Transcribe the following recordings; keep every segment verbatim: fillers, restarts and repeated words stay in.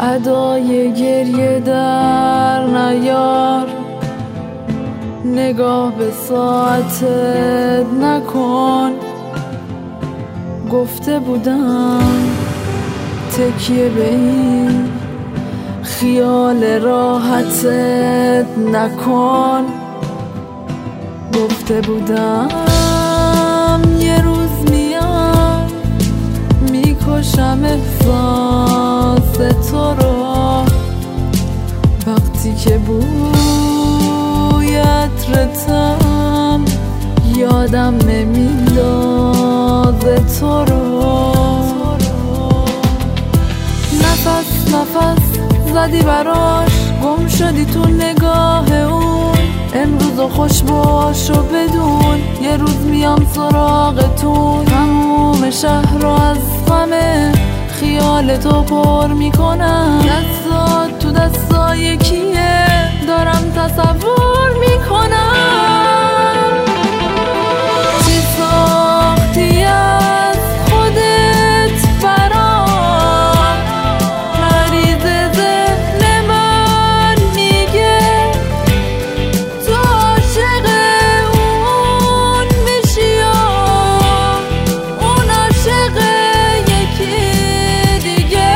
ادای گریه در نیار، نگاه به ساعتت نکن. گفته بودم تکیه به این خیال راحتت نکن. گفته بودم یه روز میام میکشم احساس تو رو، وقتی که بوی عطرتم یادم نمیندازه تو رو. نفس نفس زدی براش، گم شدی تو نگاه اون. امروزو خوش باش و بدون یه روز میام سراغتون. تموم شهر رو از غم خیال تو پر میکنم. دستات تو دستای کیه دارم تصور میکنم. چی ساختی از خودت برام، مریض ذهن من میگه تو عاشق اون میشی یا اون عاشق یکی دیگه.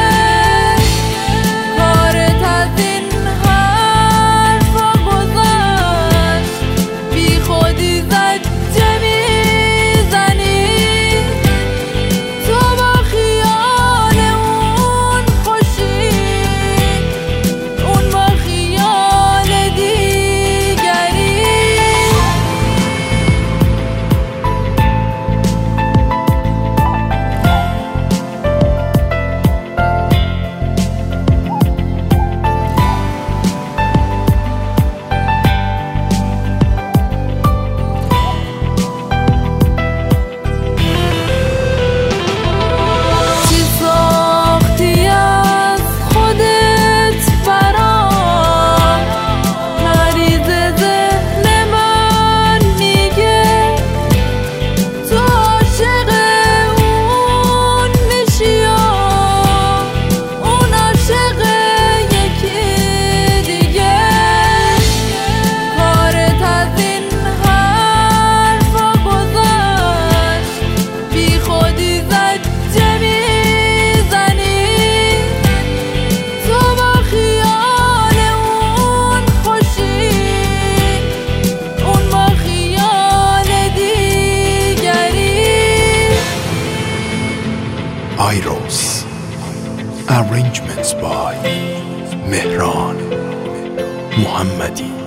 کارت از این حرفا گذشت، بی خودی زجه میزنی. تو با خیال اون خوشی، اون با خیال دیگری. چی ساختی از خودت برام، مریض ذهن من میگه تو عاشق اون میشی یا اون عاشق یکی دیگه. کارت از این حرفا گذشت، بی خودی زجه میزنی. تو با خیال اون خوشی، اون با خیال دیگری. Iros. Arrangements by Mehran Muhammadi.